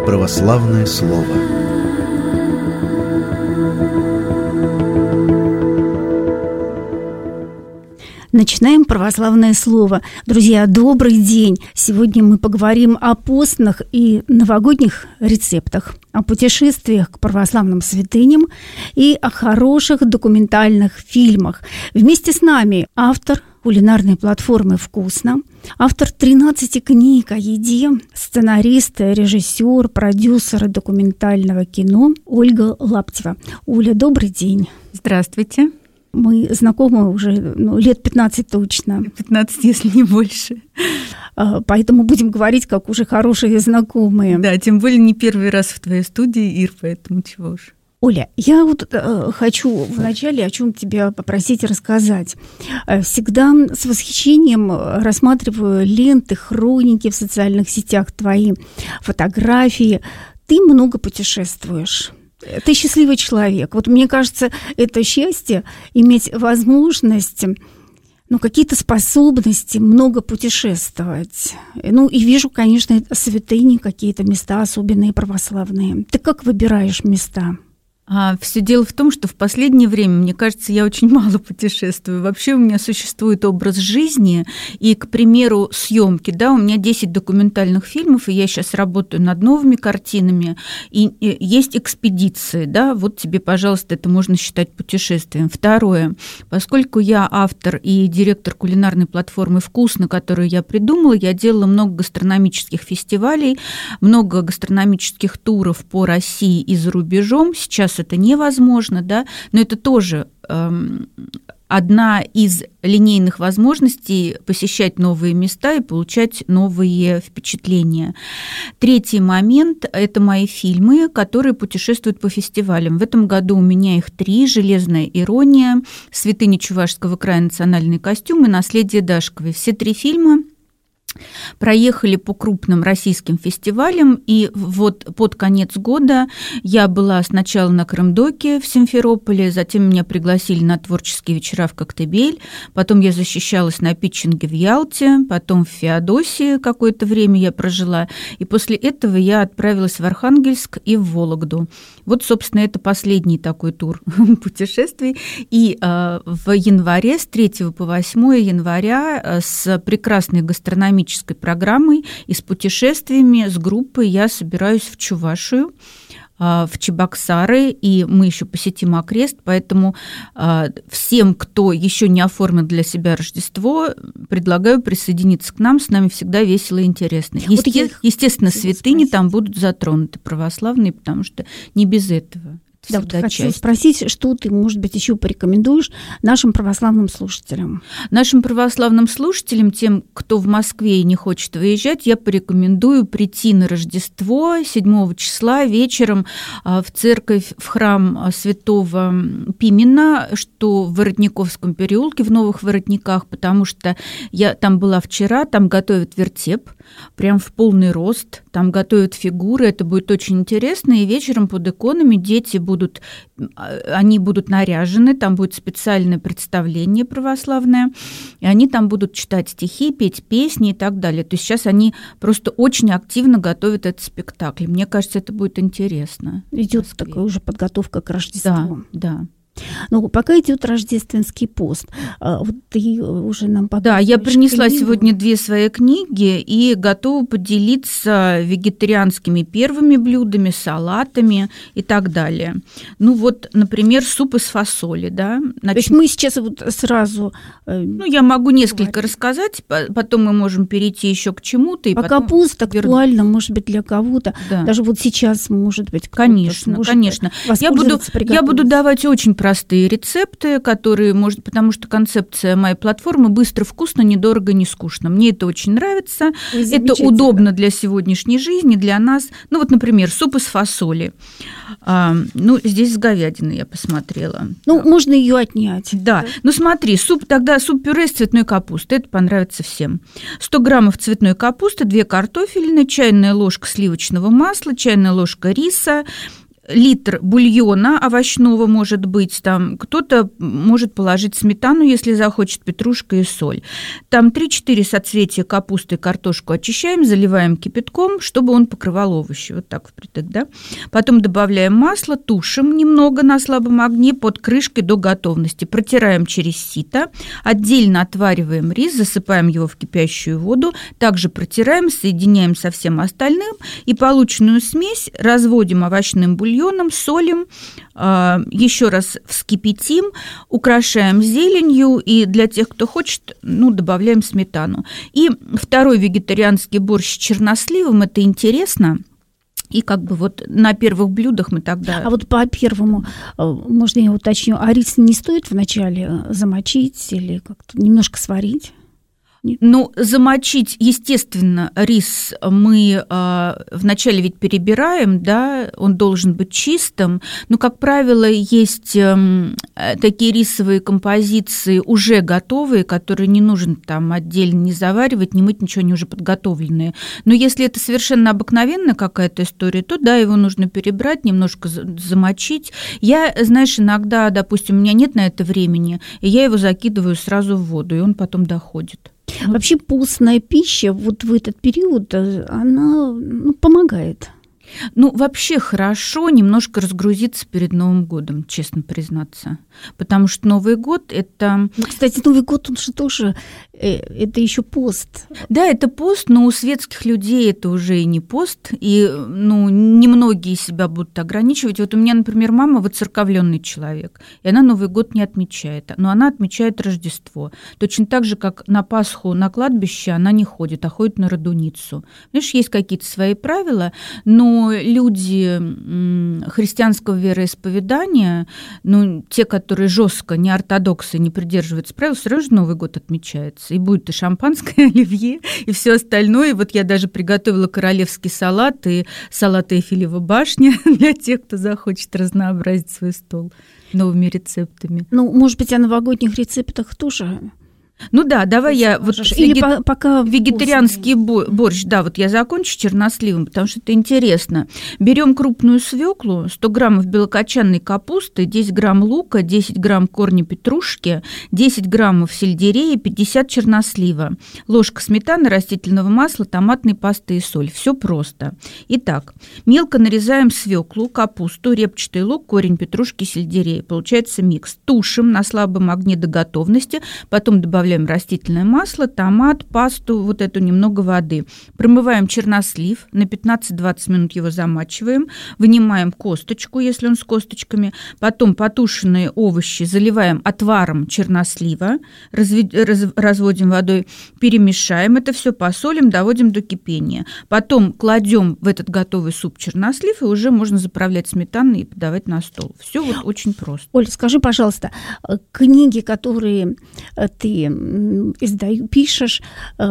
православное слово. Начинаем православное слово. Друзья, добрый день! Сегодня мы поговорим о постных и новогодних рецептах, о путешествиях к православным святыням и о хороших документальных фильмах. Вместе с нами автор кулинарной платформы «Вкусно», автор 13 книг о еде, сценарист, режиссер, продюсер документального кино Ольга Лаптева. Оля, добрый день! Здравствуйте! Мы знакомы уже лет 15 точно. 15, если не больше. Поэтому будем говорить, как уже хорошие знакомые. Да, тем более не первый раз в твоей студии, Ир, поэтому чего уж. Оля, я вот хочу вначале о чем тебя попросить рассказать. Всегда с восхищением рассматриваю ленты, хроники в социальных сетях твои, фотографии. Ты много путешествуешь. Ты счастливый человек. Вот мне кажется, это счастье иметь возможность, какие-то способности много путешествовать. И вижу, конечно, святыни, какие-то места особенные православные. Ты как выбираешь места? Все дело в том, что в последнее время, мне кажется, я очень мало путешествую. Вообще у меня существует образ жизни, и, к примеру, съемки. Да, у меня 10 документальных фильмов, и я сейчас работаю над новыми картинами, и есть экспедиции, да, вот тебе, пожалуйста, это можно считать путешествием. Второе, поскольку я автор и директор кулинарной платформы «Вкусно», которую я придумала, я делала много гастрономических фестивалей, много гастрономических туров по России и за рубежом. Сейчас это невозможно, да, но это тоже одна из линейных возможностей посещать новые места и получать новые впечатления. Третий момент – это мои фильмы, которые путешествуют по фестивалям. В этом году у меня их 3: «Железная ирония», «Святыни Чувашского края», «Национальный костюм» и «Наследие Дашковой». Все 3 фильма проехали по крупным российским фестивалям, и вот под конец года я была сначала на Крымдоке в Симферополе, затем меня пригласили на творческие вечера в Коктебель, потом я защищалась на питчинге в Ялте, потом в Феодосии какое-то время я прожила, и после этого я отправилась в Архангельск и в Вологду. Вот, собственно, это последний такой тур путешествий, и в январе, с 3 по 8 января, с прекрасной гастрономической программой и с путешествиями, с группой я собираюсь в Чувашию, в Чебоксары, и мы еще посетим окрест, поэтому всем, кто еще не оформил для себя Рождество, предлагаю присоединиться к нам, с нами всегда весело и интересно. Естественно, святыни там будут затронуты, православные, потому что не без этого. Да, вот хочу спросить, что ты, может быть, еще порекомендуешь нашим православным слушателям? Нашим православным слушателям, тем, кто в Москве и не хочет выезжать, я порекомендую прийти на Рождество 7 числа вечером в церковь, в храм святого Пимена, что в Воротниковском переулке, в Новых Воротниках, потому что я там была вчера, там готовят вертеп, прям в полный рост, там готовят фигуры, это будет очень интересно, и вечером под иконами дети будут наряжены, там будет специальное представление православное, и они там будут читать стихи, петь песни и так далее. То есть сейчас они просто очень активно готовят этот спектакль. Мне кажется, это будет интересно. Идет такая уже подготовка к Рождеству. Да. Но пока идет рождественский пост, вот ты уже нам показываешь. Да, я принесла сегодня 2 свои книги и готова поделиться вегетарианскими первыми блюдами, салатами и так далее. Например, суп из фасоли, да. То есть мы сейчас вот сразу... я могу несколько рассказать, потом мы можем перейти еще к чему-то. А капуста актуальна, может быть, для кого-то. Да. Даже вот сейчас, может быть, конечно. Я буду давать очень простые рецепты, которые, потому что концепция моей платформы быстро, вкусно, недорого, не скучно. Мне это очень нравится. Это удобно для сегодняшней жизни, для нас. Например, суп из фасоли. Здесь с говядиной я посмотрела. Можно ее отнять. Да. Смотри, суп-пюре из цветной капусты. Это понравится всем. 100 граммов цветной капусты, 2 картофелины, чайная ложка сливочного масла, чайная ложка риса, литр бульона овощного может быть, там кто-то может положить сметану, если захочет, петрушка и соль. Там 3-4 соцветия капусты и картошку очищаем, заливаем кипятком, чтобы он покрывал овощи. Вот так впритык, да? Потом добавляем масло, тушим немного на слабом огне под крышкой до готовности. Протираем через сито, отдельно отвариваем рис, засыпаем его в кипящую воду, также протираем, соединяем со всем остальным и полученную смесь разводим овощным бульоном, солим, еще раз вскипятим, украшаем зеленью и для тех, кто хочет, добавляем сметану. И второй вегетарианский борщ с черносливом, это интересно. И вот на первых блюдах мы тогда... А вот по первому, можно я уточню, а рис не стоит вначале замочить или как-то немножко сварить? Замочить, естественно, рис мы вначале ведь перебираем, да, он должен быть чистым, но, как правило, есть такие рисовые композиции уже готовые, которые не нужно там отдельно не заваривать, не мыть, ничего, они уже подготовленные. Но если это совершенно обыкновенная какая-то история, то, да, его нужно перебрать, немножко замочить. Я, знаешь, иногда, допустим, у меня нет на это времени, и я его закидываю сразу в воду, и он потом доходит. Вообще постная пища вот в этот период, она помогает. Вообще хорошо немножко разгрузиться перед Новым годом, честно признаться. Потому что Новый год – это… Кстати, Новый год, он же тоже, это еще пост. Да, это пост, но у светских людей это уже и не пост. И, немногие себя будут ограничивать. Вот у меня, например, мама воцерковленный человек, и она Новый год не отмечает. Но она отмечает Рождество. Точно так же, как на Пасху на кладбище она не ходит, а ходит на Радуницу. Знаешь, есть какие-то свои правила, но люди христианского вероисповедания, те, которые жестко не ортодоксы, не придерживаются правил, все равно же Новый год отмечается. И будет и шампанское, оливье, и все остальное. Вот я даже приготовила королевский салат и салат Эйфелева башня для тех, кто захочет разнообразить свой стол новыми рецептами. Может быть, о новогодних рецептах тоже... давай я пока вегетарианский борщ, я закончу черносливом, потому что это интересно. Берем крупную свеклу, 100 граммов белокочанной капусты, 10 грамм лука, 10 грамм корня петрушки, 10 граммов сельдерея, 50 чернослива, ложка сметаны, растительного масла, томатной пасты и соль. Все просто. Итак, мелко нарезаем свеклу, капусту, репчатый лук, корень петрушки, сельдерей. Получается микс. Тушим на слабом огне до готовности, потом добавляем растительное масло, томат, пасту, вот эту немного воды. Промываем чернослив, на 15-20 минут его замачиваем, вынимаем косточку, если он с косточками, потом потушенные овощи заливаем отваром чернослива, разводим водой, перемешаем это все, посолим, доводим до кипения. Потом кладем в этот готовый суп чернослив, и уже можно заправлять сметаной и подавать на стол. Все вот очень просто. Оля, скажи, пожалуйста, книги, которые ты пишешь,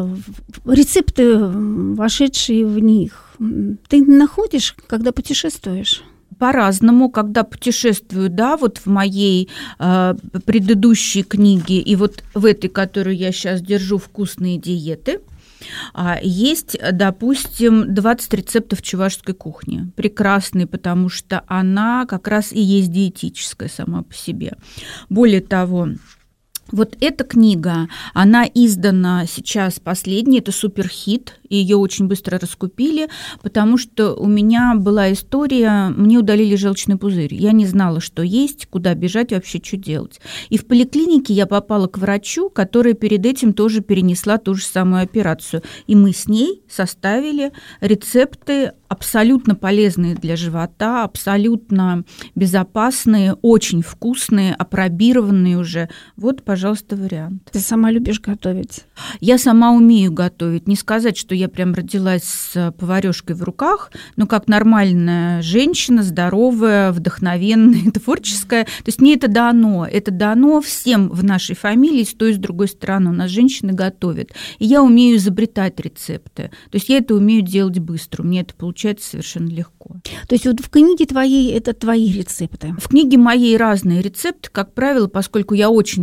рецепты, вошедшие в них, ты находишь, когда путешествуешь? По-разному, когда путешествую, вот в моей предыдущей книге и вот в этой, которую я сейчас держу, «Вкусные диеты», есть, допустим, 20 рецептов чувашской кухни. Прекрасные, потому что она как раз и есть диетическая сама по себе. Более того, вот эта книга, она издана сейчас последняя, это суперхит, и ее очень быстро раскупили, потому что у меня была история, мне удалили желчный пузырь. Я не знала, что есть, куда бежать, вообще что делать. И в поликлинике я попала к врачу, которая перед этим тоже перенесла ту же самую операцию. И мы с ней составили рецепты абсолютно полезные для живота, абсолютно безопасные, очень вкусные, апробированные уже. Вот, пожалуйста, вариант. Ты сама любишь готовить? Я сама умею готовить. Не сказать, что я прям родилась с поварёшкой в руках, но как нормальная женщина, здоровая, вдохновенная, творческая. То есть мне это дано всем в нашей фамилии, с той и с другой стороны. У нас женщины готовят. И я умею изобретать рецепты. То есть я это умею делать быстро. Мне это получается совершенно легко. То есть вот в книге твоей это твои рецепты? В книге моей разные рецепты, как правило, поскольку я очень люблю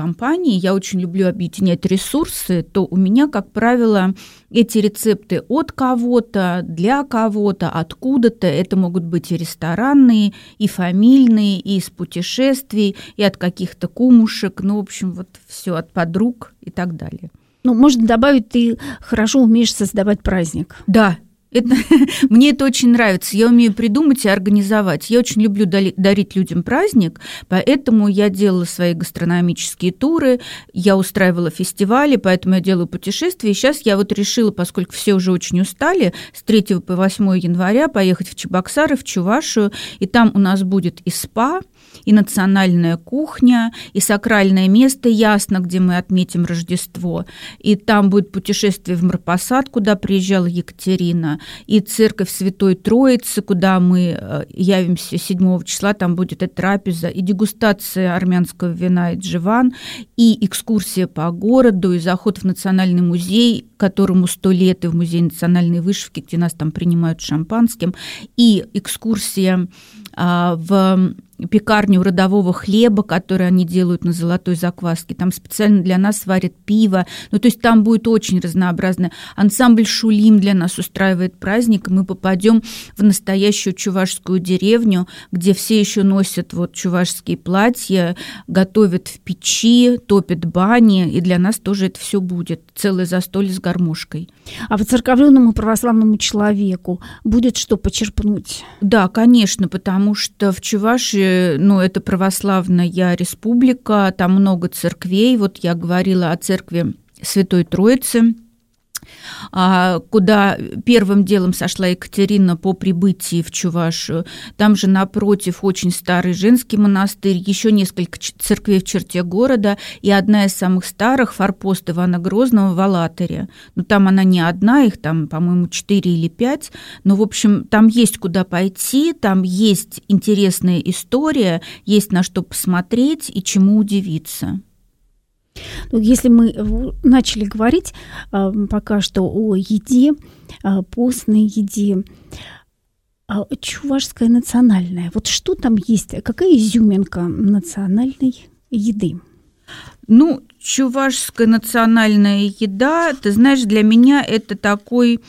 компании, я очень люблю объединять ресурсы, то у меня, как правило, эти рецепты от кого-то, для кого-то, откуда-то. Это могут быть и ресторанные, и фамильные, и из путешествий, и от каких-то кумушек, ну, в общем, вот все от подруг и так далее. Ну, можно добавить, ты хорошо умеешь создавать праздник. Да. Мне это очень нравится. Я умею придумать и организовать. Я очень люблю дарить людям праздник, поэтому я делала свои гастрономические туры, я устраивала фестивали, поэтому я делаю путешествия. И сейчас я вот решила, поскольку все уже очень устали, с 3 по 8 января поехать в Чебоксары, в Чувашию, и там у нас будет и спа, и национальная кухня, и сакральное место Ясно, где мы отметим Рождество, и там будет путешествие в Марпасад, куда приезжала Екатерина, и церковь Святой Троицы, куда мы явимся 7 числа, там будет и трапеза, и дегустация армянского вина и дживан, и экскурсия по городу, и заход в Национальный музей, которому 100 лет, и в Музей национальной вышивки, где нас там принимают шампанским, и экскурсия в пекарню родового хлеба, который они делают на золотой закваске. Там специально для нас варят пиво. Ну, то есть там будет очень разнообразно. Ансамбль «Шулим» для нас устраивает праздник, и мы попадем в настоящую чувашскую деревню, где все еще носят вот чувашские платья, готовят в печи, топят бани, и для нас тоже это все будет. Целое застолье с гармошкой. А воцерковленному православному человеку будет что почерпнуть? Да, конечно, потому что в Чувашии, ну, это православная республика, там много церквей. Вот я говорила о церкви Святой Троицы, куда первым делом сошла Екатерина по прибытии в Чувашию. Там же напротив очень старый женский монастырь, еще несколько церквей в черте города, и одна из самых старых — форпост Ивана Грозного в Алатыре. Но там она не одна, их там, по-моему, 4 или 5. Но, в общем, там есть куда пойти, там есть интересная история, есть на что посмотреть и чему удивиться. Ну, если мы начали говорить пока что о еде, постной еде, чувашская национальная, вот что там есть, какая изюминка национальной еды? Ну, чувашская национальная еда, ты знаешь, для меня это такой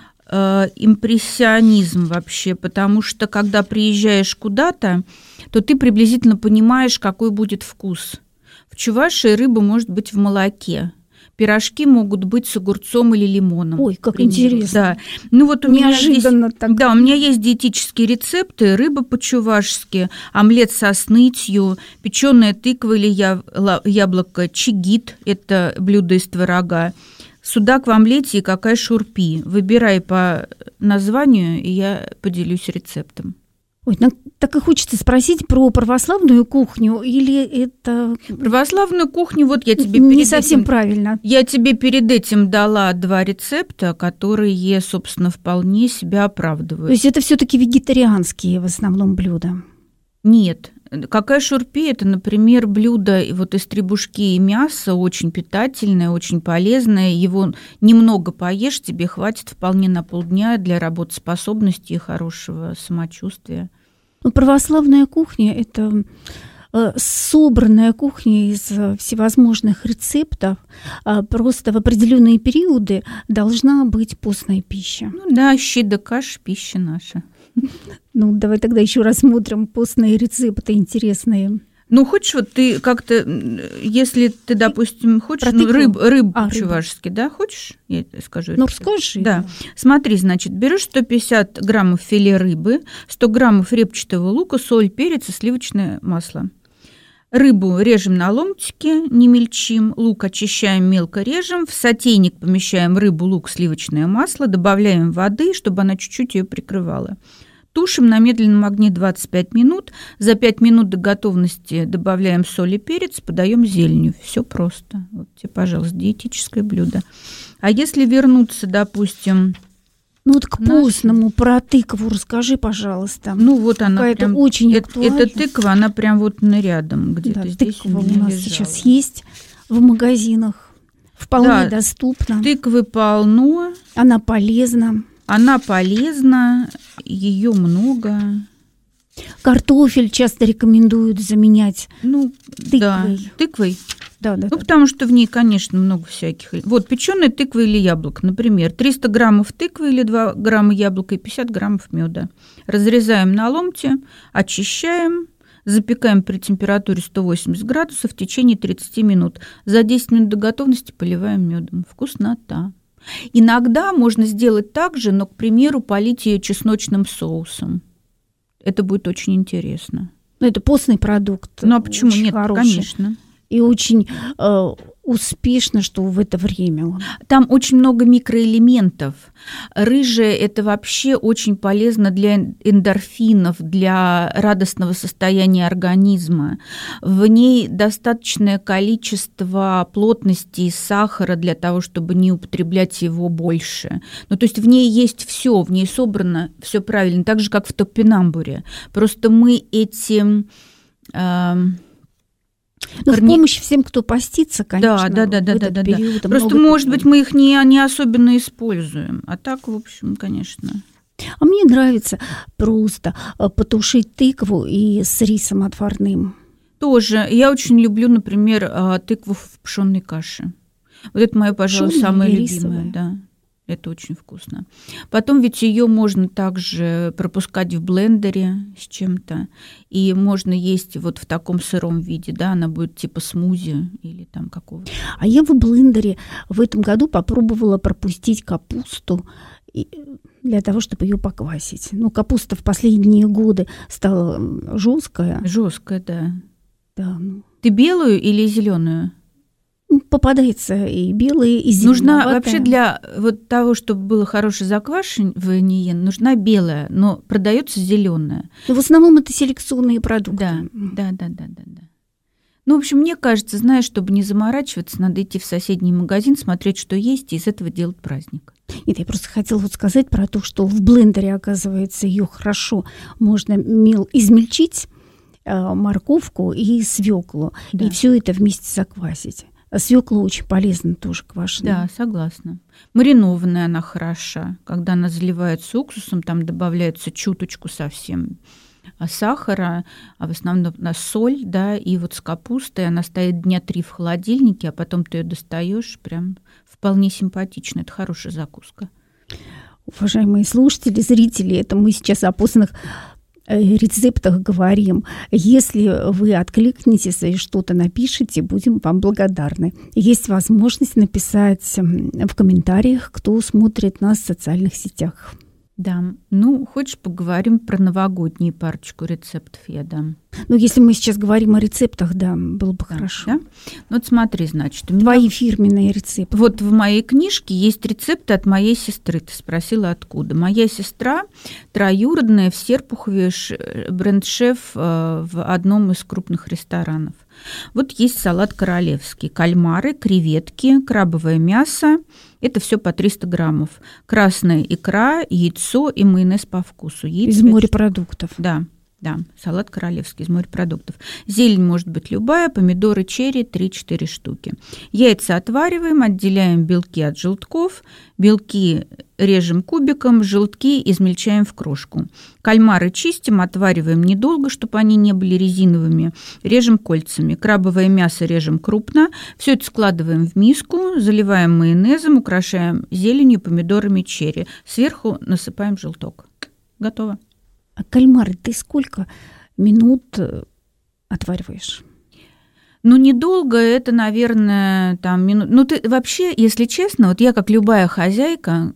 импрессионизм вообще, потому что когда приезжаешь куда-то, то ты приблизительно понимаешь, какой будет вкус. В Чувашии рыба может быть в молоке. Пирожки могут быть с огурцом или лимоном. Ой, как интересно. Да. Ну, вот неожиданно так. Да, у меня есть диетические рецепты. Рыба по-чувашски, омлет со снытью, печеная тыква или яблоко, чигит – это блюдо из творога, судак в омлете и какая шурпи. Выбирай по названию, и я поделюсь рецептом. Ой, так и хочется спросить про православную кухню, или это... Православную кухню, вот я тебе не совсем правильно. Я тебе перед этим дала 2 рецепта, которые, собственно, вполне себя оправдывают. То есть это все-таки вегетарианские в основном блюда? Нет. Какая шурпи – это, например, блюдо вот из требушки и мяса, очень питательное, очень полезное. Его немного поешь, тебе хватит вполне на полдня для работоспособности и хорошего самочувствия. Ну, православная кухня – это собранная кухня из всевозможных рецептов. Просто в определенные периоды должна быть постная пища. Ну да, щи да каш – пища наша. Ну, давай тогда еще рассмотрим постные рецепты интересные. Ну, хочешь, вот ты как-то, если ты, допустим, хочешь, рыбу по-чувашски, да, хочешь? Я скажу. Ну, расскажи. Да. Смотри, значит, берешь 150 граммов филе рыбы, 100 граммов репчатого лука, соль, перец и сливочное масло. Рыбу режем на ломтики, не мельчим, лук очищаем, мелко режем, в сотейник помещаем рыбу, лук, сливочное масло, добавляем воды, чтобы она чуть-чуть ее прикрывала. Тушим на медленном огне 25 минут. За 5 минут до готовности добавляем соль и перец, подаем зеленью. Все просто. Вот тебе, пожалуйста, диетическое блюдо. А если вернуться, допустим... Ну вот к постному, про тыкву расскажи, пожалуйста. Ну вот она какая-то прям... очень актуальна. Эта тыква, она прям вот рядом, где-то да, здесь тыква у меня у нас лежала. сейчас есть в магазинах. Вполне доступна. Тыквы полно. Она полезна. Она полезна, ее много. Картофель часто рекомендуют заменять тыквой. Да, тыквой. Да. Потому что в ней, конечно, много всяких. Вот печеная тыква или яблоко, например, 300 граммов тыквы или 2 грамма яблока и 50 граммов меда. Разрезаем на ломти, очищаем, запекаем при температуре 180 градусов в течение 30 минут. За 10 минут до готовности поливаем медом. Вкуснота. Иногда можно сделать так же, но, к примеру, полить ее чесночным соусом. Это будет очень интересно. Но это постный продукт. Ну а почему нет? Хороший. Конечно. И очень успешно, что в это время. Там очень много микроэлементов. Рыжая – это вообще очень полезно для эндорфинов, для радостного состояния организма. В ней достаточное количество плотности и сахара для того, чтобы не употреблять его больше. Ну, то есть в ней есть все, в ней собрано все правильно, так же, как в топинамбуре. Просто мы этим... в помощь всем, кто постится, конечно. Да. Просто, может быть, мы их не особенно используем. А так, в общем, конечно. А мне нравится просто потушить тыкву и с рисом отварным. Тоже. Я очень люблю, например, тыкву в пшённой каше. Вот это моё, пожалуй, самое любимое. Да. Это очень вкусно. Потом ведь ее можно также пропускать в блендере с чем-то, и можно есть вот в таком сыром виде, да, она будет типа смузи или там какого-то. А я в блендере в этом году попробовала пропустить капусту для того, чтобы ее поквасить. Ну, капуста в последние годы стала жесткая. Жесткая, да. Да. Ты белую или зеленую? Попадается и белые, и зеленоватые. Нужна вообще для вот того, чтобы было хорошее заквашивание, нужна белая, но продается зеленая. В основном это селекционные продукты. Да. Ну, в общем, мне кажется, знаешь, чтобы не заморачиваться, надо идти в соседний магазин, смотреть, что есть, и из этого делать праздник. Нет, я просто хотела вот сказать про то, что в блендере, оказывается, ее хорошо можно измельчить, морковку и свеклу, да. И все это вместе заквасить. Свекла очень полезна тоже квашеная. Да, согласна. Маринованная она хороша. Когда она заливается уксусом, там добавляется чуточку совсем сахара, а в основном соль, да, и вот с капустой она стоит дня 3 в холодильнике, а потом ты ее достаешь, прям вполне симпатично. Это хорошая закуска. Уважаемые слушатели, зрители, это мы сейчас о постных рецептах говорим. Если вы откликнетесь и что-то напишите, будем вам благодарны. Есть возможность написать в комментариях, кто смотрит нас в социальных сетях. Да, ну, хочешь, поговорим про новогодние парочку рецептов я дам? Ну, если мы сейчас говорим о рецептах, да, было бы хорошо. Да? Ну, вот смотри, значит, у меня... Твои фирменные рецепты. Вот в моей книжке есть рецепты от моей сестры. Ты спросила, откуда. Моя сестра троюродная в Серпухове, бренд-шеф в одном из крупных ресторанов. Вот есть салат королевский. Кальмары, креветки, крабовое мясо. Это все по 300 граммов. Красная икра, яйцо и майонез по вкусу. Из морепродуктов. Да, салат королевский из морепродуктов. Зелень может быть любая, помидоры черри 3-4 штуки. Яйца отвариваем, отделяем белки от желтков, белки режем кубиком, желтки измельчаем в крошку. Кальмары чистим, отвариваем недолго, чтобы они не были резиновыми, режем кольцами. Крабовое мясо режем крупно. Все это складываем в миску, заливаем майонезом, украшаем зеленью, помидорами черри. Сверху насыпаем желток. Готово. А кальмары ты сколько минут отвариваешь? Ну, недолго, это, наверное, там минут... Ну, ты вообще, если честно, вот я как любая хозяйка,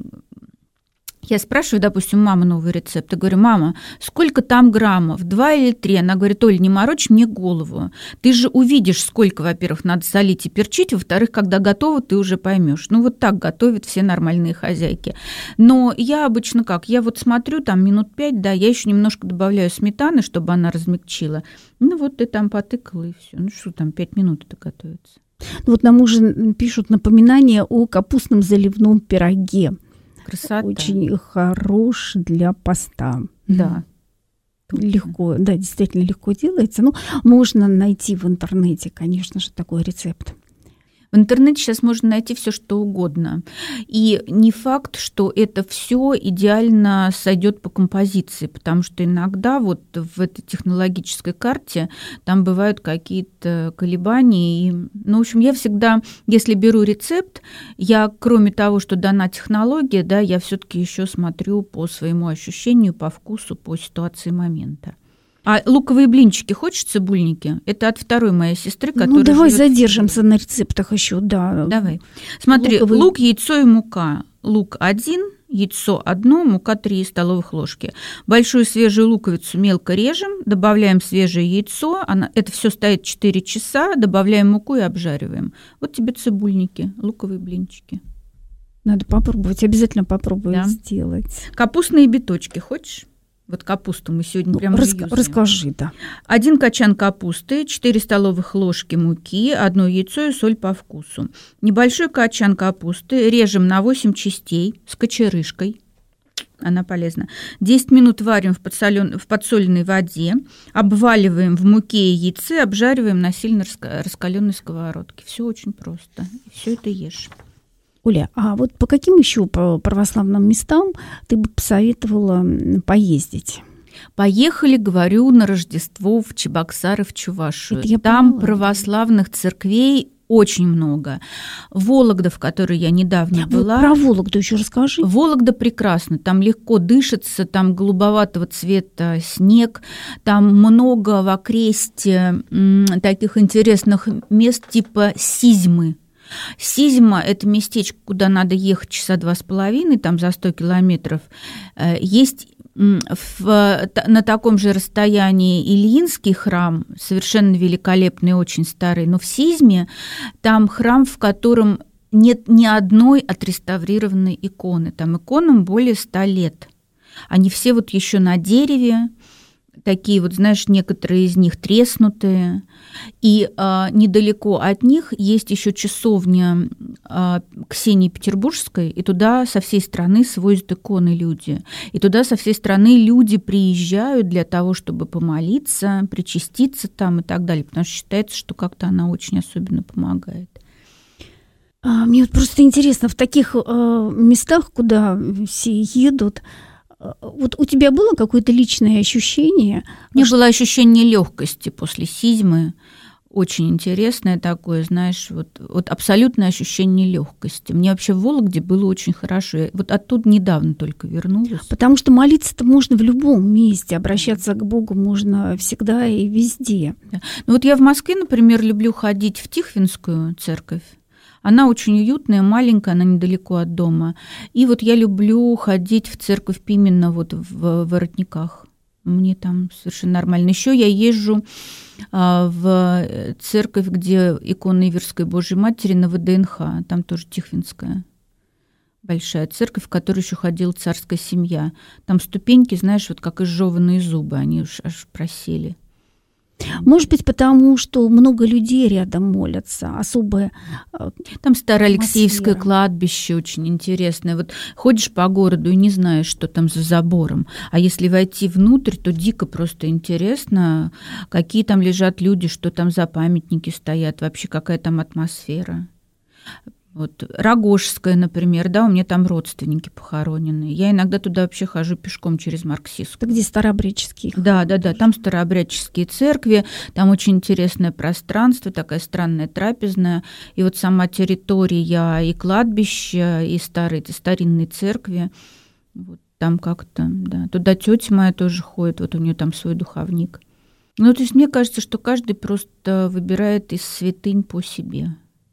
я спрашиваю, допустим, мамы новый рецепт, я говорю: мама, сколько там граммов, 2 или 3? Она говорит: Оль, не морочь мне голову. Ты же увидишь, сколько, во-первых, надо солить и перчить, во-вторых, когда готово, ты уже поймешь. Ну, вот так готовят все нормальные хозяйки. Но я обычно как? Я вот смотрю, там минут 5, да, я еще немножко добавляю сметаны, чтобы она размягчила. Ну, вот ты там потыкала, и все. Ну, что там, 5 минут это готовится. Вот нам уже пишут напоминание о капустном заливном пироге. Красота. Очень хорош для поста. Да. Легко, да, действительно легко делается. Ну, можно найти в интернете, конечно же, такой рецепт. В интернете сейчас можно найти все, что угодно. И не факт, что это все идеально сойдет по композиции, потому что иногда вот в этой технологической карте там бывают какие-то колебания. И, в общем, я всегда, если беру рецепт, я, кроме того, что дана технология, да, я все-таки еще смотрю по своему ощущению, по вкусу, по ситуации момента. А луковые блинчики хочешь, цибульники? Это от второй моей сестры, которая давай задержимся на рецептах еще, да. Давай. Смотри, лук, яйцо и мука. Лук 1, яйцо 1, мука 3 столовых ложки. Большую свежую луковицу мелко режем, добавляем свежее яйцо, это все стоит 4 часа, добавляем муку и обжариваем. Вот тебе цибульники, луковые блинчики. Надо попробовать, обязательно попробую сделать. Капустные биточки хочешь? Вот капусту мы сегодня прямо юзаем. Расскажи, да. 1 качан капусты, 4 столовых ложки муки, 1 яйцо и соль по вкусу. Небольшой качан капусты режем на 8 частей с кочерышкой. Она полезна. 10 минут варим в подсоленной воде, обваливаем в муке и яйце, обжариваем на сильно раскаленной сковородке. Все очень просто. Все это ешь. Оля, а вот по каким еще православным местам ты бы посоветовала поездить? Поехали, говорю, на Рождество в Чебоксары, в Чувашию. Там православных церквей очень много. Вологда, в которой я недавно была. Про Вологду еще расскажи. Вологда прекрасно, там легко дышится, там голубоватого цвета снег, там много в окресте таких интересных мест типа Сизьмы. Сизьма – это местечко, куда надо ехать часа 2,5, там за 100 километров. Есть на таком же расстоянии Ильинский храм, совершенно великолепный, очень старый, но в Сизьме там храм, в котором нет ни одной отреставрированной иконы. Там иконам более 100 лет. Они все вот еще на дереве, такие вот, знаешь, некоторые из них треснутые. И недалеко от них есть еще часовня Ксении Петербургской, и туда со всей страны свозят иконы люди. И туда со всей страны люди приезжают для того, чтобы помолиться, причаститься там и так далее, потому что считается, что как-то она очень особенно помогает. Мне вот просто интересно, в таких местах, куда все едут, вот у тебя было какое-то личное ощущение? У меня было ощущение легкости после Сизьмы, очень интересное такое, знаешь, вот абсолютное ощущение легкости. Мне вообще в Вологде было очень хорошо. Я вот оттуда недавно только вернулась. Потому что молиться-то можно в любом месте, обращаться к Богу можно всегда и везде. Да. Ну вот я в Москве, например, люблю ходить в Тихвинскую церковь. Она очень уютная, маленькая, она недалеко от дома. И вот я люблю ходить в церковь Пимена вот в Воротниках. Мне там совершенно нормально. Еще я езжу в церковь, где икона Иверской Божьей Матери на ВДНХ. Там тоже Тихвинская большая церковь, в которую еще ходила царская семья. Там ступеньки, знаешь, вот как изжеванные зубы, они аж просели. Может быть, потому что много людей рядом молятся, особое. Там Староалексеевское кладбище очень интересное. Вот ходишь по городу и не знаешь, что там за забором. А если войти внутрь, то дико просто интересно, какие там лежат люди, что там за памятники стоят, вообще какая там атмосфера. Вот Рогожская, например, да, у меня там родственники похоронены. Я иногда туда вообще хожу пешком через Марксистскую. Это где старообрядческие? Да, там старообрядческие церкви, там очень интересное пространство, такая странная трапезная. И вот сама территория и кладбища, и старинные церкви. Вот там как-то, да. Туда тетя моя тоже ходит, вот у нее там свой духовник. Ну, то есть мне кажется, что каждый просто выбирает из святынь по себе.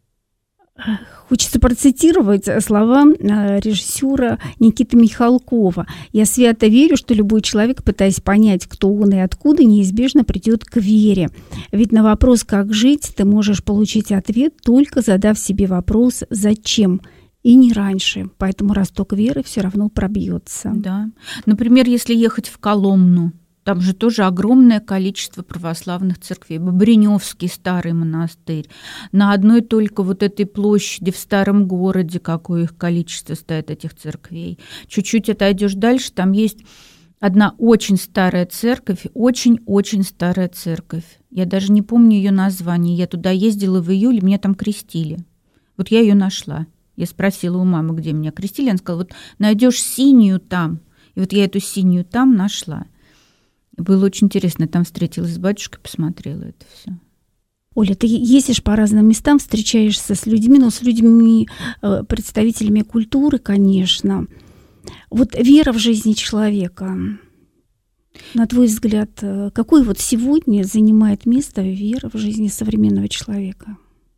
Хочется процитировать слова режиссера Никиты Михалкова. «Я свято верю, что любой человек, пытаясь понять, кто он и откуда, неизбежно придет к вере. Ведь на вопрос, как жить, ты можешь получить ответ, только задав себе вопрос «зачем?» и не раньше. Поэтому росток веры все равно пробьется». Да. Например, если ехать в Коломну, там же тоже огромное количество православных церквей. Бобриневский старый монастырь. На одной только вот этой площади в старом городе, какое их количество стоит этих церквей. Чуть-чуть отойдешь дальше, там есть одна очень старая церковь, очень-очень старая церковь. Я даже не помню ее название. Я туда ездила в июле, меня там крестили. Вот я ее нашла. Я спросила у мамы, где меня крестили. Она сказала, вот найдешь синюю там. И вот я эту синюю там нашла. Было очень интересно. Я там встретилась с батюшкой, посмотрела это все. Оля, ты ездишь по разным местам, встречаешься с людьми, но с людьми, представителями культуры, конечно. Вот вера в жизни человека, на твой взгляд, какое вот сегодня занимает место вера в жизни современного человека?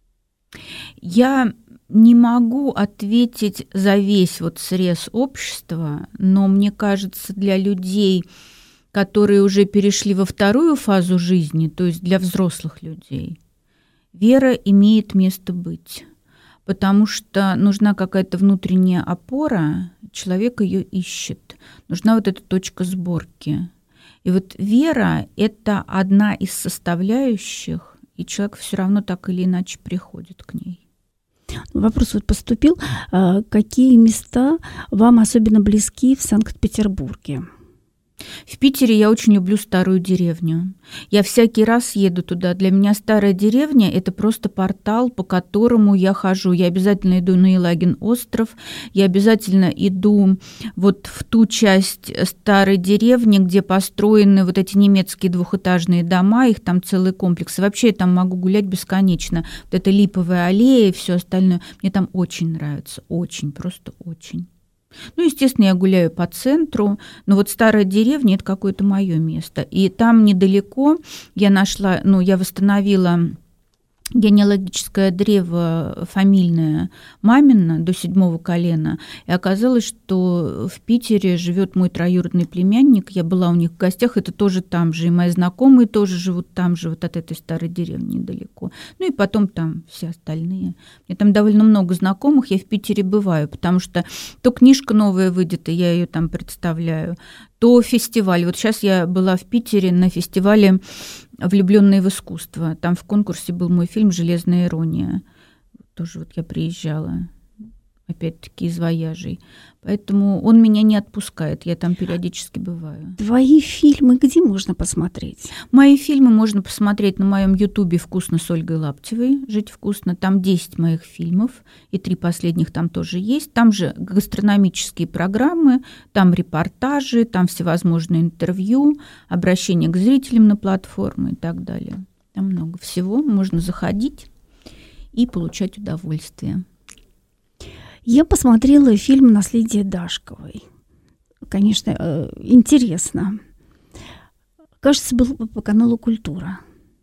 Я не могу ответить за весь вот срез общества, но мне кажется, для людей, которые уже перешли во вторую фазу жизни, то есть для взрослых людей, вера имеет место быть, потому что нужна какая-то внутренняя опора, человек ее ищет, нужна вот эта точка сборки. И вот вера – это одна из составляющих, и человек все равно так или иначе приходит к ней. Вопрос вот поступил. Какие места вам особенно близки в Санкт-Петербурге? В Питере я очень люблю старую деревню. Я всякий раз еду туда. Для меня старая деревня – это просто портал, по которому я хожу. Я обязательно иду на Елагин остров, я обязательно иду вот в ту часть старой деревни, где построены вот эти немецкие двухэтажные дома, их там целый комплекс. И вообще я там могу гулять бесконечно. Вот это Липовая аллея и все остальное. Мне там очень нравится, очень, просто очень. Ну, естественно, я гуляю по центру, но вот старая деревня – это какое-то мое место. И там недалеко я нашла, я восстановила генеалогическое древо фамильное мамино до 7 колена, и оказалось, что в Питере живет мой троюродный племянник, я была у них в гостях, это тоже там же, и мои знакомые тоже живут там же, вот от этой старой деревни недалеко. Ну и потом там все остальные. Мне там довольно много знакомых, я в Питере бываю, потому что то книжка новая выйдет, и я ее там представляю, то фестиваль. Вот сейчас я была в Питере на фестивале «Влюбленные в искусство». Там в конкурсе был мой фильм «Железная ирония». Тоже вот я приезжала, опять-таки, из вояжей. Поэтому он меня не отпускает, я там периодически бываю. Твои фильмы где можно посмотреть? Мои фильмы можно посмотреть на моем ютубе «Вкусно» с Ольгой Лаптевой, «Жить вкусно». Там 10 моих фильмов, и 3 последних там тоже есть. Там же гастрономические программы, там репортажи, там всевозможные интервью, обращения к зрителям на платформы и так далее. Там много всего, можно заходить и получать удовольствие. Я посмотрела фильм «Наследие Дашковой». Конечно, интересно. Кажется, был по каналу «Культура».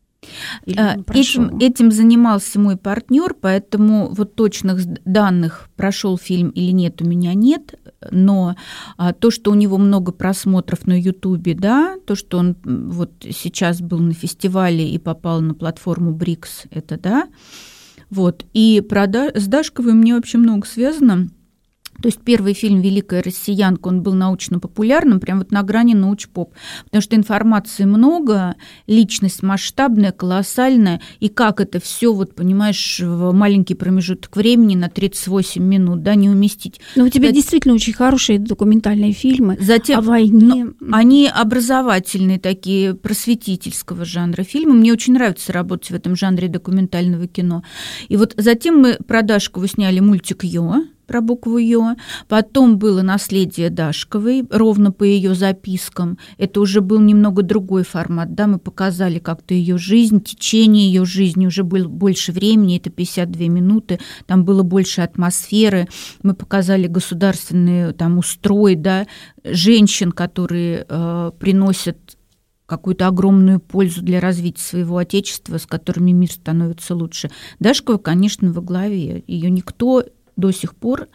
Этим занимался мой партнер, поэтому вот точных данных, прошел фильм или нет, у меня нет. Но то, что у него много просмотров на Ютубе, да, то, что он вот сейчас был на фестивале и попал на платформу Брикс, это да. Вот. И с Дашковой мне вообще много связано. То есть первый фильм «Великая россиянка», он был научно-популярным, прям вот на грани научпоп, потому что информации много, личность масштабная, колоссальная, и как это все, вот понимаешь, в маленький промежуток времени на 38 минут, да, не уместить. Но у тебя действительно очень хорошие документальные фильмы о войне. Они образовательные такие, просветительского жанра фильмы. Мне очень нравится работать в этом жанре документального кино. И вот затем мы про Дашкову сняли мультик «Ё», про букву «Ё». Потом было «Наследие Дашковой», ровно по ее запискам. Это уже был немного другой формат, да, мы показали как-то ее жизнь, течение ее жизни, уже было больше времени, это 52 минуты, там было больше атмосферы, мы показали государственный там устрой, да, женщин, которые приносят какую-то огромную пользу для развития своего отечества, с которыми мир становится лучше. Дашкова, конечно, во главе, ее никто до сих пор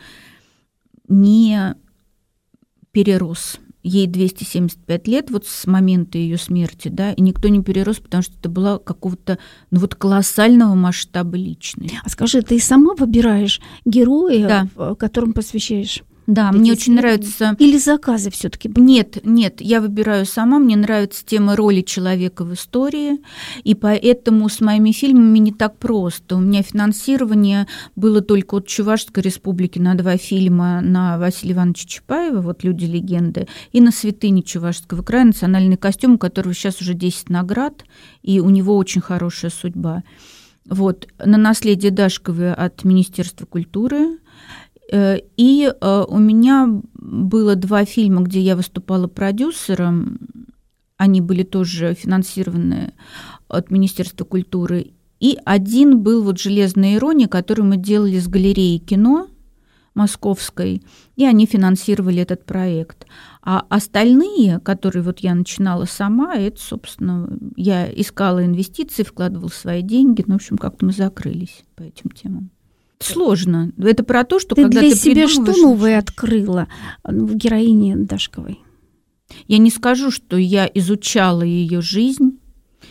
не перерос. Ей 275 лет вот с момента ее смерти, да, и никто не перерос, потому что это была какого-то колоссального масштаба личность. А скажи, ты сама выбираешь героя, да, которым посвящаешь? Да, мне очень нравится... Или заказы все-таки? Нет, я выбираю сама, мне нравится тема роли человека в истории, и поэтому с моими фильмами не так просто. У меня финансирование было только от Чувашской республики на 2 фильма, на Василия Ивановича Чапаева, вот «Люди-легенды», и на «Святыни» Чувашского края, национальный костюм, у которого сейчас уже 10 наград, и у него очень хорошая судьба. Вот, «На наследие Дашковой» от Министерства культуры. И у меня было 2 фильма, где я выступала продюсером. Они были тоже финансированы от Министерства культуры. И один был вот «Железная ирония», который мы делали с галереей кино московской, и они финансировали этот проект. А остальные, которые вот я начинала сама, это, собственно, я искала инвестиции, вкладывала свои деньги, ну, в общем, как-то мы закрылись по этим темам. Сложно. Это про то, что когда ты для себя что новое открыла в героине Дашковой? Я не скажу, что я изучала ее жизнь,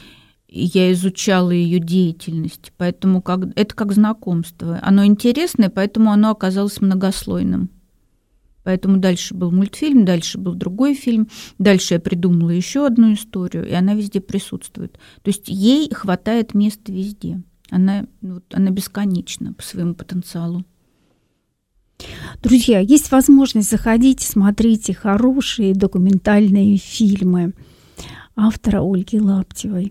я изучала ее деятельность, поэтому это как знакомство. Оно интересное, поэтому оно оказалось многослойным. Поэтому дальше был мультфильм, дальше был другой фильм, дальше я придумала еще одну историю, и она везде присутствует. То есть ей хватает места везде. Она бесконечна по своему потенциалу. Друзья, есть возможность заходить, смотрите хорошие документальные фильмы автора Ольги Лаптевой.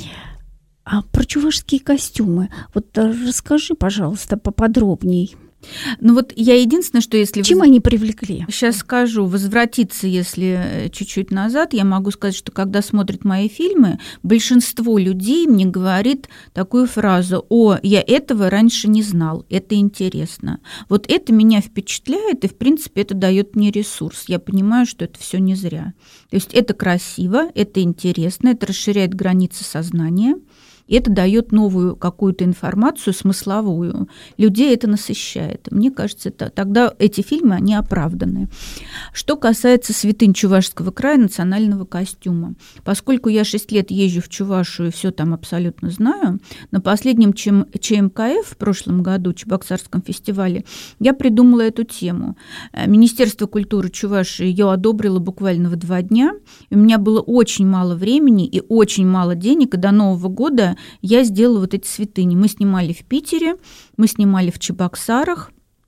А про чувашские костюмы, вот расскажи, пожалуйста, поподробней. Ну вот я единственное, что если... Чем они привлекли? Сейчас скажу, возвратиться, если чуть-чуть назад, я могу сказать, что когда смотрят мои фильмы, большинство людей мне говорит такую фразу: «О, я этого раньше не знал, это интересно». Вот это меня впечатляет, и, в принципе, это дает мне ресурс. Я понимаю, что это все не зря. То есть это красиво, это интересно, это расширяет границы сознания. И это дает новую какую-то информацию смысловую. Людей это насыщает. Мне кажется, тогда эти фильмы, они оправданы. Что касается святынь Чувашского края, национального костюма. Поскольку я 6 лет езжу в Чувашию и все там абсолютно знаю, на последнем ЧМКФ в прошлом году, Чебоксарском фестивале, я придумала эту тему. Министерство культуры Чувашии ее одобрило буквально в 2 дня. И у меня было очень мало времени и очень мало денег, и до Нового года я сделала вот эти святыни. Мы снимали в Питере, мы снимали в Чебоксарах,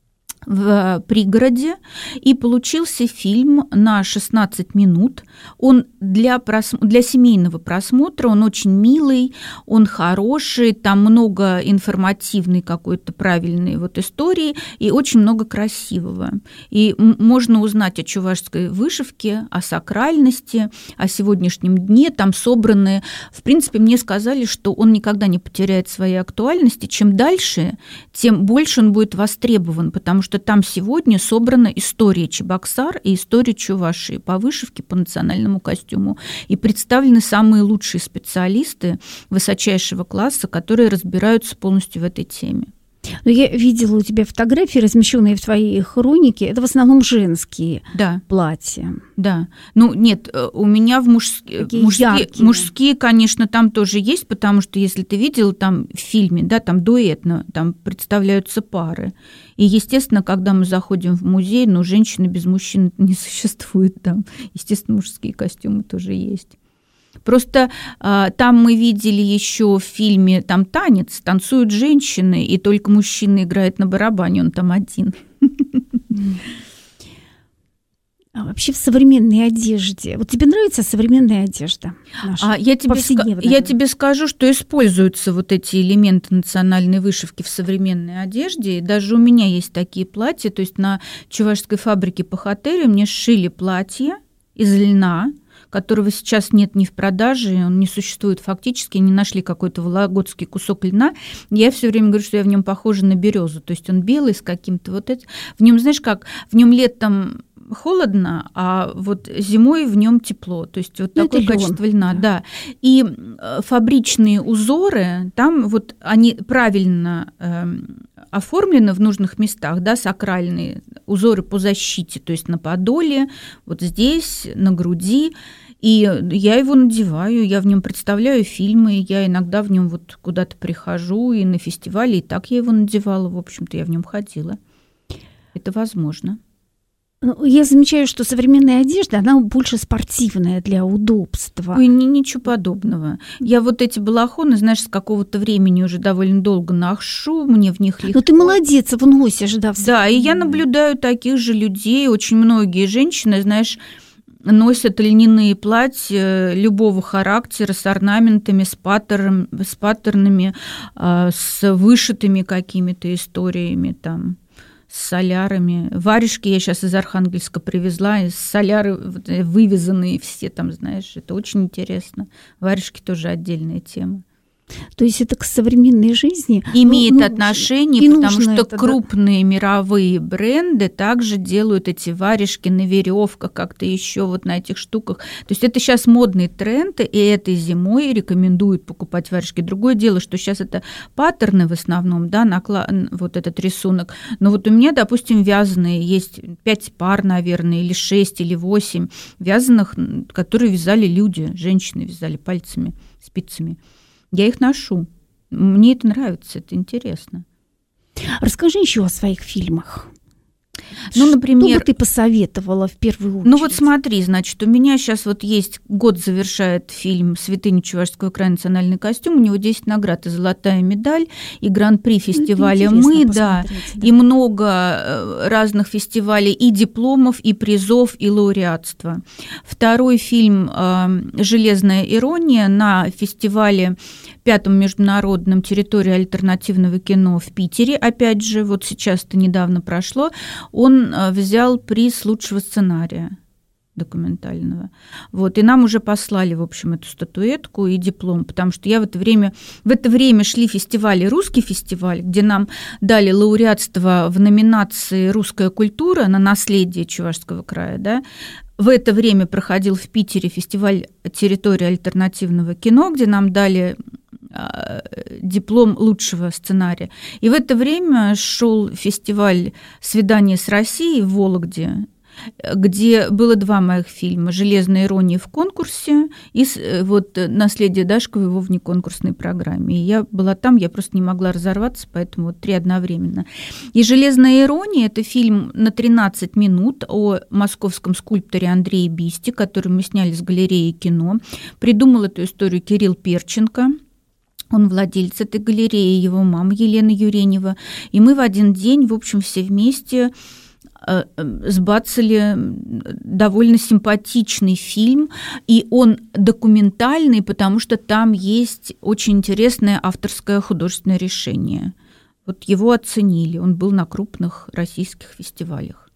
в пригороде, и получился фильм на 16 минут. Он для семейного просмотра, он очень милый, он хороший, там много информативной какой-то правильной вот истории и очень много красивого. И можно узнать о чувашской вышивке, о сакральности, о сегодняшнем дне. Там собраны, в принципе, мне сказали, что он никогда не потеряет своей актуальности. Чем дальше, тем больше он будет востребован, потому что там сегодня собрана история Чебоксар и история Чувашии по вышивке, по национальному костюму. И представлены самые лучшие специалисты высочайшего класса, которые разбираются полностью в этой теме. Но я видела у тебя фотографии, размещенные в твоей хронике. Это в основном женские платья. Да. Ну, нет, у меня в мужские, конечно, там тоже есть, потому что, если ты видела там в фильме, да, там дуэтно, там представляются пары. И, естественно, когда мы заходим в музей, ну, женщины без мужчин не существует там. Естественно, мужские костюмы тоже есть. Просто там мы видели еще в фильме, там танец, танцуют женщины, и только мужчина играет на барабане, он там один. А вообще в современной одежде, вот тебе нравится современная одежда наша, я тебе скажу, что используются вот эти элементы национальной вышивки в современной одежде, и даже у меня есть такие платья, то есть на чувашской фабрике Пахатеры мне сшили платье из льна, которого сейчас нет ни в продаже, он не существует фактически, не нашли какой-то вологодский кусок льна. Я все время говорю, что я в нем похожа на березу, то есть он белый с каким-то вот этим. В нем, знаешь как, в нем летом холодно, а вот зимой в нем тепло, то есть вот такое качество льна, да. И фабричные узоры, там вот они правильно оформлены в нужных местах, да, сакральные узоры по защите, то есть на подоле, вот здесь, на груди. И я его надеваю, я в нем представляю фильмы, я иногда в нем вот куда-то прихожу, и на фестивале, и так я его надевала, в общем-то, я в нем ходила. Это возможно. Я замечаю, что современная одежда, она больше спортивная для удобства. Ой, ничего подобного. Я вот эти балахоны, знаешь, с какого-то времени уже довольно долго ношу, мне в них легко. Ну ты молодец, вносишь, да. Да, и я наблюдаю таких же людей, очень многие женщины, знаешь, носят льняные платья любого характера, с орнаментами, с паттернами, с вышитыми какими-то историями, там, с солярами. Варежки я сейчас из Архангельска привезла, из соляры вывезанные все там, знаешь, это очень интересно. Варежки тоже отдельная тема. То есть это к современной жизни имеет отношение, потому что это, крупные мировые бренды также делают эти варежки на веревках, как-то еще вот на этих штуках. То есть это сейчас модный тренд, и этой зимой рекомендуют покупать варежки. Другое дело, что сейчас это паттерны в основном, да, вот этот рисунок. Но вот у меня, допустим, вязаные есть 5 пар, наверное, или 6, или 8 вязаных, которые вязали люди, женщины вязали пальцами, спицами. Я их ношу. Мне это нравится, это интересно. Расскажи еще о своих фильмах. Ну, например, что бы ты посоветовала в первую очередь? Ну вот смотри, значит, у меня сейчас вот есть, год завершает фильм «Святыня Чувашского края. Национальный костюм», у него 10 наград, и золотая медаль, и гран-при фестиваля «Мы», да, и много разных фестивалей, и дипломов, и призов, и лауреатства. Второй фильм «Железная ирония» на фестивале 5-м международном «Территория альтернативного кино» в Питере, опять же, вот сейчас это недавно прошло, он взял приз лучшего сценария документального. Вот, и нам уже послали, в общем, эту статуэтку и диплом, потому что в это время шли фестивали, русский фестиваль, где нам дали лауреатство в номинации «Русская культура» на наследие Чувашского края, да. В это время проходил в Питере фестиваль «Территория альтернативного кино», где нам дали диплом лучшего сценария. И в это время шел фестиваль «Свидание с Россией» в Вологде, где было 2 моих фильма: «Железная ирония» в конкурсе и вот «Наследие Дашкова» его в неконкурсной программе. И я была там, я просто не могла разорваться, поэтому вот 3 одновременно. И «Железная ирония» – это фильм на 13 минут о московском скульпторе Андрее Бисте, который мы сняли с галереи кино. Придумал эту историю Кирилл Перченко. Он владелец этой галереи, его мама Елена Юренева. И мы в один день, в общем, все вместе сбацали довольно симпатичный фильм, и он документальный, потому что там есть очень интересное авторское художественное решение. Вот его оценили, он был на крупных российских фестивалях.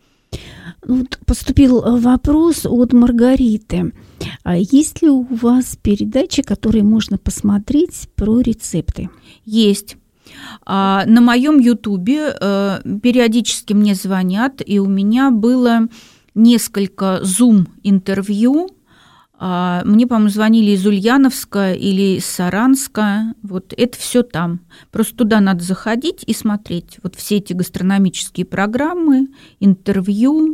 Вот поступил вопрос от Маргариты. А есть ли у вас передачи, которые можно посмотреть про рецепты? Есть. На моем Ютубе периодически мне звонят, и у меня было несколько Zoom-интервью. Мне, по-моему, звонили из Ульяновска или из Саранска. Вот это все там. Просто туда надо заходить и смотреть. Вот все эти гастрономические программы, интервью,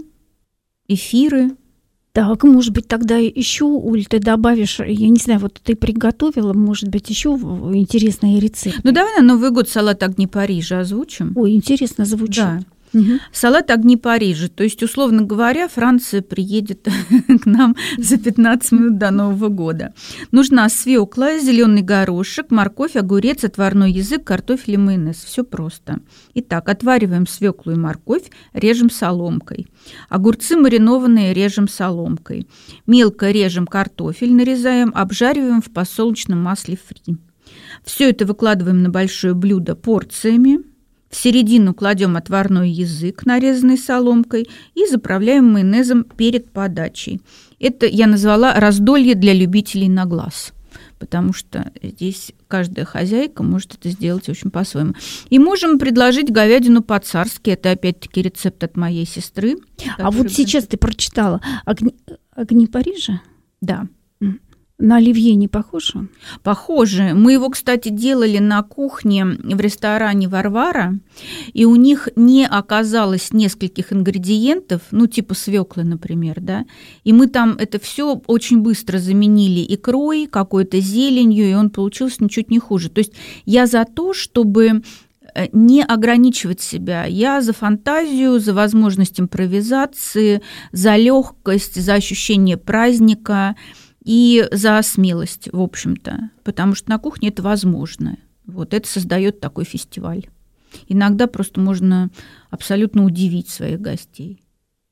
эфиры. Так, может быть, тогда еще, Уль, ты добавишь, я не знаю, вот ты приготовила, может быть, еще интересные рецепты. Ну, давай на Новый год салат «Огни Парижа» озвучим. Ой, интересно звучит. Да. Угу. Салат «Огни Парижа». То есть, условно говоря, Франция приедет к нам за 15 минут до Нового года. Нужна свекла, зеленый горошек, морковь, огурец, отварной язык, картофель и майонез. Все просто. Итак, отвариваем свеклу и морковь, режем соломкой. Огурцы маринованные режем соломкой. Мелко режем картофель, нарезаем, обжариваем в подсолнечном масле фри. Все это выкладываем на большое блюдо порциями. В середину кладем отварной язык, нарезанный соломкой, и заправляем майонезом перед подачей. Это я назвала раздолье для любителей на глаз, потому что здесь каждая хозяйка может это сделать очень по-своему. И можем предложить говядину по-царски. Это опять-таки рецепт от моей сестры. А вот сейчас ты прочитала «Огни Парижа»? Да. На оливье не похоже? Похоже. Мы его, кстати, делали на кухне в ресторане «Варвара», и у них не оказалось нескольких ингредиентов, ну, типа свеклы, например, да, и мы там это все очень быстро заменили икрой, какой-то зеленью, и он получился ничуть не хуже. То есть я за то, чтобы не ограничивать себя. Я за фантазию, за возможность импровизации, за легкость, за ощущение праздника и за смелость, в общем-то, потому что на кухне это возможно. Вот это создает такой фестиваль. Иногда просто можно абсолютно удивить своих гостей.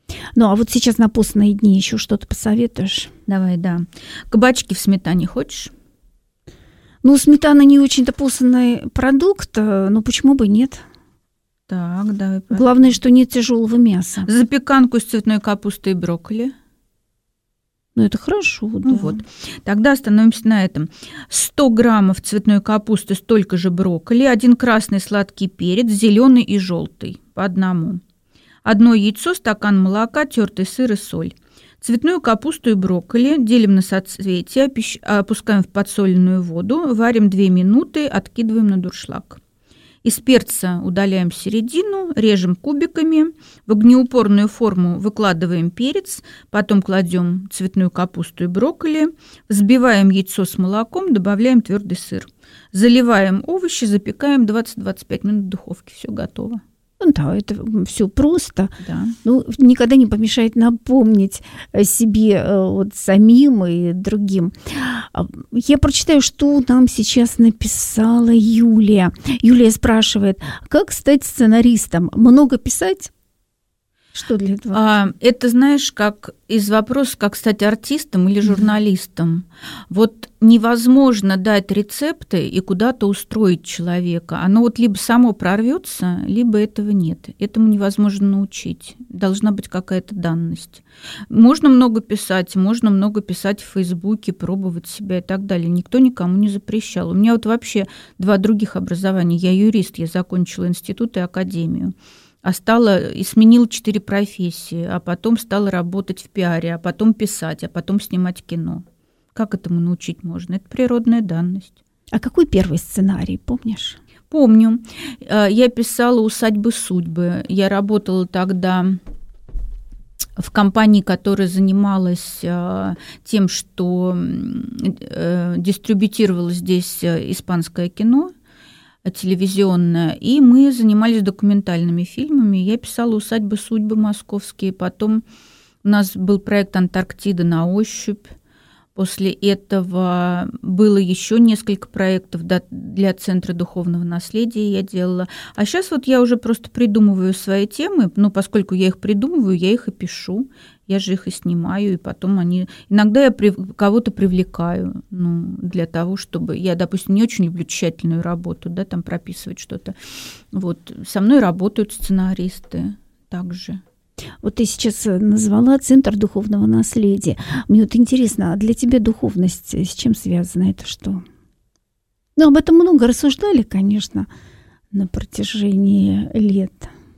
Ну, а вот сейчас на постные дни еще что-то посоветуешь? Давай, да. Кабачки в сметане хочешь? Ну, сметана не очень-то постный продукт, но почему бы нет? Так, давай. Главное, что нет тяжелого мяса. Запеканку из цветной капусты и брокколи. Ну, это хорошо, да. Ну, вот. Тогда остановимся на этом. 100 граммов цветной капусты, столько же брокколи, 1 красный сладкий перец, зеленый и желтый, по одному. 1 яйцо, стакан молока, тертый сыр и соль. Цветную капусту и брокколи делим на соцветия, опускаем в подсоленную воду, варим 2 минуты, откидываем на дуршлаг. Из перца удаляем середину, режем кубиками, в огнеупорную форму выкладываем перец, потом кладем цветную капусту и брокколи, взбиваем яйцо с молоком, добавляем твердый сыр. Заливаем овощи, запекаем 20-25 минут в духовке. Все готово. Ну, да, это все просто. Да. Ну, никогда не помешает напомнить себе вот самим и другим. Я прочитаю, что нам сейчас написала Юлия. Юлия спрашивает, как стать сценаристом? Много писать? Что для этого? Это, знаешь, как из вопроса, как стать артистом или журналистом. Вот невозможно дать рецепты и куда-то устроить человека. Оно вот либо само прорвется, либо этого нет. Этому невозможно научить. Должна быть какая-то данность. Можно много писать в Фейсбуке, пробовать себя и так далее. Никто никому не запрещал. У меня вот вообще 2 других образования. Я юрист, я закончила институт и академию. И сменила 4 профессии, а потом стала работать в пиаре, а потом писать, а потом снимать кино. Как этому научить можно? Это природная данность. А какой первый сценарий, помнишь? Помню. Я писала «Усадьбы судьбы». Я работала тогда в компании, которая занималась тем, что дистрибьютировала здесь испанское кино, телевизионная, и мы занимались документальными фильмами. Я писала «Усадьбы судьбы» московские, потом у нас был проект «Антарктида на ощупь». После этого было еще несколько проектов для Центра духовного наследия я делала. А сейчас вот я уже просто придумываю свои темы, но поскольку я их придумываю, я их и пишу, я же их и снимаю, и потом Иногда я кого-то привлекаю, для того, чтобы... Я, допустим, не очень люблю тщательную работу, да, там прописывать что-то. Вот. Со мной работают сценаристы также. Вот ты сейчас назвала Центр духовного наследия. Мне вот интересно, а для тебя духовность с чем связана? Это что? Ну, об этом много рассуждали, конечно, на протяжении лет.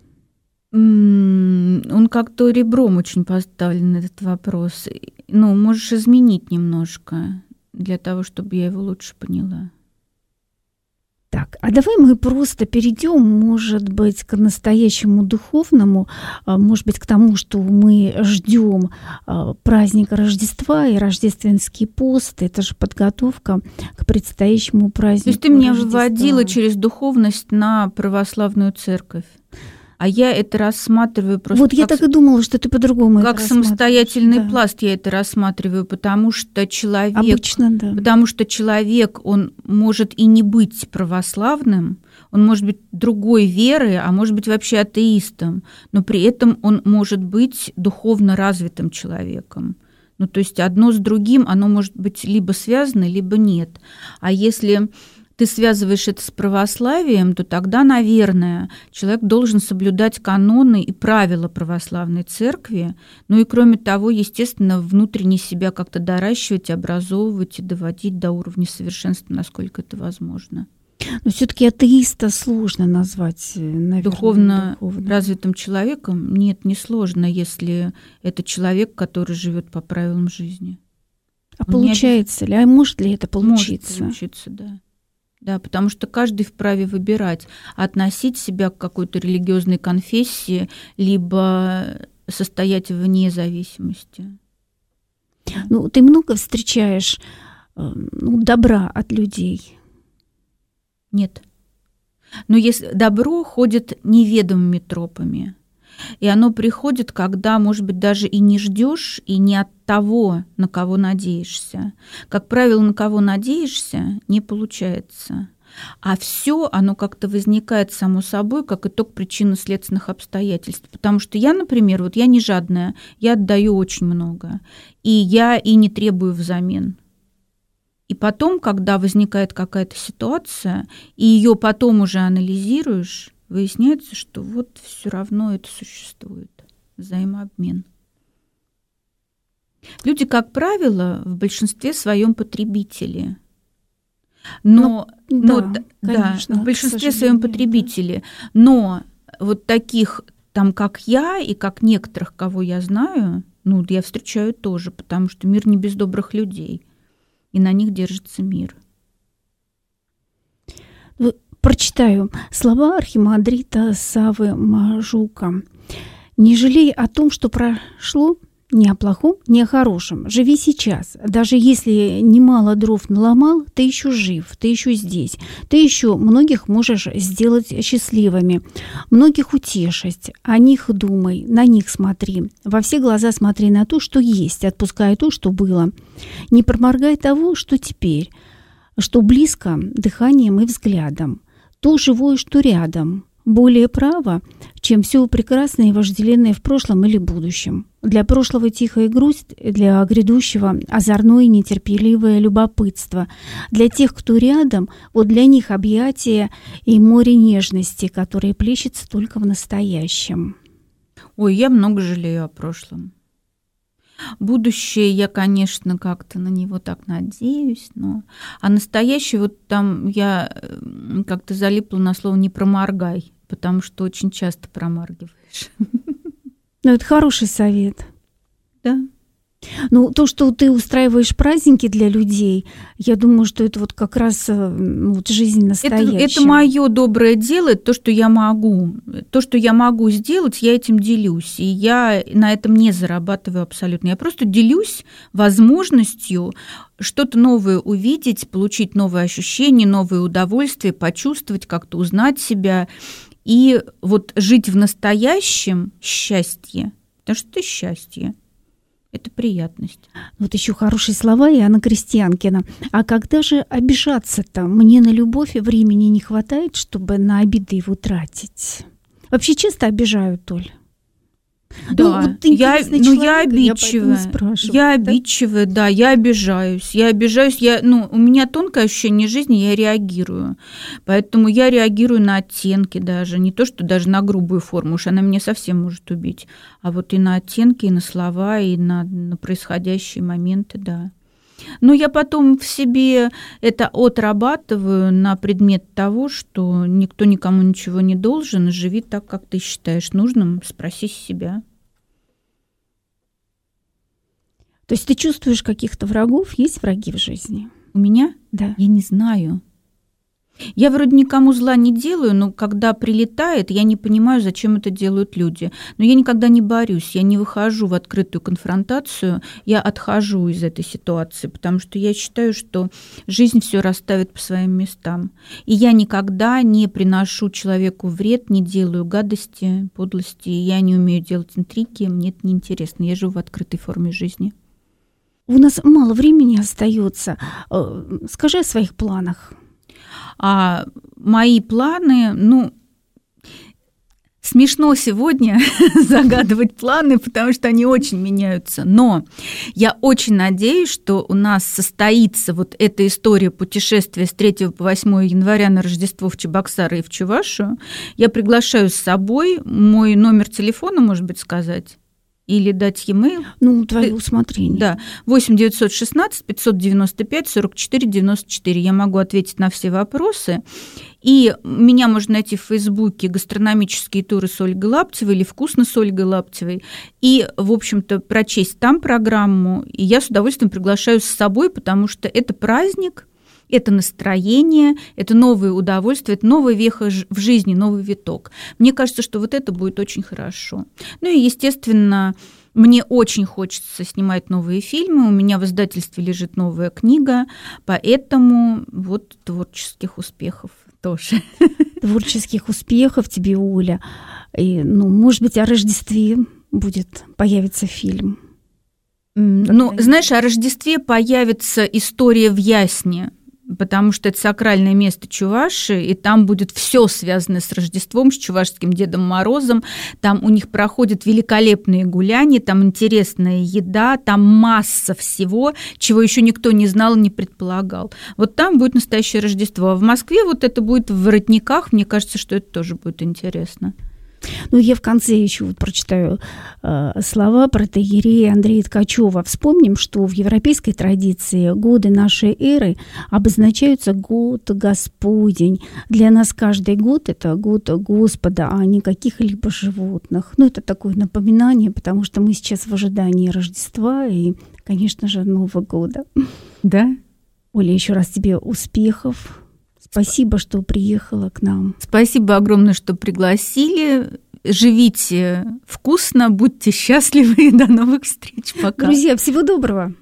Он как-то ребром очень поставлен, этот вопрос. Можешь изменить немножко для того, чтобы я его лучше поняла. Так, а давай мы просто перейдем, может быть, к настоящему духовному, может быть, к тому, что мы ждем праздника Рождества и рождественский пост. Это же подготовка к предстоящему празднику. То есть ты меня Рождества. вводила через духовность на православную церковь. А я это рассматриваю просто Вот я так и думала, что ты по-другому как самостоятельный пласт я это рассматриваю, потому что человек... Обычно, да. Потому что человек, он может и не быть православным, он может быть другой веры, а может быть вообще атеистом, но при этом он может быть духовно развитым человеком. То есть одно с другим, оно может быть либо связано, либо нет. А если ты связываешь это с православием, то тогда, наверное, человек должен соблюдать каноны и правила православной церкви, и, кроме того, естественно, внутренне себя как-то доращивать, образовывать и доводить до уровня совершенства, насколько это возможно. Но все-таки атеиста сложно назвать, наверное, духовно развитым человеком? Нет, не сложно, если это человек, который живет по правилам жизни. А получается ли? А может ли это получиться? Может получиться, да. Да, потому что каждый вправе выбирать, относить себя к какой-то религиозной конфессии, либо состоять вне зависимости. Ты много встречаешь добра от людей? Нет. Но если добро ходит неведомыми тропами, и оно приходит, когда, может быть, даже и не ждешь, и не от того, на кого надеешься. Как правило, на кого надеешься, не получается. А все, оно как-то возникает само собой, как итог причинно-следственных обстоятельств. Потому что я, например, я не жадная, я отдаю очень много, и я и не требую взамен. И потом, когда возникает какая-то ситуация, и ее потом уже анализируешь, выясняется, что все равно это существует, взаимообмен. Люди, как правило, в большинстве своем потребители. Но конечно, в большинстве своем потребители. Но таких, как я и как некоторых, кого я знаю, я встречаю тоже, потому что мир не без добрых людей. И на них держится мир. Прочитаю слова архимандрита Саввы Мажука. «Не жалей о том, что прошло, ни о плохом, ни о хорошем. Живи сейчас. Даже если немало дров наломал, ты еще жив, ты еще здесь. Ты еще многих можешь сделать счастливыми, многих утешить. О них думай, на них смотри. Во все глаза смотри на то, что есть, отпускай то, что было. Не проморгай того, что теперь, что близко дыханием и взглядом. То живое, что рядом. Более право, чем все прекрасное и вожделенное в прошлом или будущем. Для прошлого тихая грусть, для грядущего озорное и нетерпеливое любопытство. Для тех, кто рядом, для них объятия и море нежности, которые плещется только в настоящем». Ой, я много жалею о прошлом. Будущее я, конечно, как-то на него так надеюсь, а настоящее там я как-то залипла на слово «не проморгай», потому что очень часто промаргиваешь. Это хороший совет. Да. То, что ты устраиваешь праздники для людей, я думаю, что это как раз жизнь настоящая. Это мое доброе дело, это то, что я могу. То, что я могу сделать, я этим делюсь. И я на этом не зарабатываю абсолютно. Я просто делюсь возможностью что-то новое увидеть, получить новые ощущения, новые удовольствия, почувствовать, как-то узнать себя. И жить в настоящем счастье. Потому что это счастье. Это приятность. Еще хорошие слова Иоанна Крестьянкина. А когда же обижаться-то? Мне на любовь времени не хватает, чтобы на обиды его тратить. Вообще часто обижают, Оль? Да, я обидчивая. Я обидчивая, да, я обижаюсь. У меня тонкое ощущение жизни, я реагирую. Поэтому я реагирую на оттенки даже. Не то, что даже на грубую форму, уж она меня совсем может убить. А и на оттенки, и на слова, и на происходящие моменты, да. Но я потом в себе это отрабатываю на предмет того, что никто никому ничего не должен, живи так, как ты считаешь нужным, спроси себя. То есть ты чувствуешь каких-то врагов? Есть враги в жизни? У меня? Да. Я не знаю. Я вроде никому зла не делаю, но когда прилетает, я не понимаю, зачем это делают люди. Но я никогда не борюсь, я не выхожу в открытую конфронтацию, я отхожу из этой ситуации, потому что я считаю, что жизнь все расставит по своим местам. И я никогда не приношу человеку вред, не делаю гадости, подлости, я не умею делать интриги, мне это неинтересно, я живу в открытой форме жизни. У нас мало времени остается. Скажи о своих планах. А мои планы, смешно сегодня загадывать планы, потому что они очень меняются. Но я очень надеюсь, что у нас состоится эта история путешествия с 3 по 8 января на Рождество в Чебоксары и в Чувашию. Я приглашаю с собой мой номер телефона, может быть, сказать. Или дать e-mail. Твое усмотрение. Да, 8 916 595 44 94. Я могу ответить на все вопросы. И меня можно найти в Фейсбуке «Гастрономические туры с Ольгой Лаптевой» или «Вкусно с Ольгой Лаптевой». И, в общем-то, прочесть там программу. И я с удовольствием приглашаю с собой, потому что это праздник, это настроение, это новые удовольствия, это новая веха в жизни, новый виток. Мне кажется, что это будет очень хорошо. И, естественно, мне очень хочется снимать новые фильмы. У меня в издательстве лежит новая книга, поэтому творческих успехов тоже. Творческих успехов тебе, Оля. И, может быть, о Рождестве появится фильм. Знаешь, о Рождестве появится история в Ясне. потому что это сакральное место Чувашии, и там будет все связано с Рождеством, с чувашским Дедом Морозом. Там у них проходят великолепные гуляния, там интересная еда, там масса всего, чего еще никто не знал и не предполагал. Вот там будет настоящее Рождество. А в Москве вот это будет в Воротниках. Мне кажется, что это тоже будет интересно. Ну, я в конце еще вот прочитаю слова протоиерея Андрея Ткачева. Вспомним, что в европейской традиции годы нашей эры обозначаются год Господень. Для нас каждый год – это год Господа, а не каких-либо животных. Ну, это такое напоминание, потому что мы сейчас в ожидании Рождества и, конечно же, Нового года. Да. Оля, еще раз тебе успехов. Спасибо, что приехала к нам. Спасибо огромное, что пригласили. Живите вкусно, будьте счастливы и до новых встреч. Пока. Друзья, всего доброго.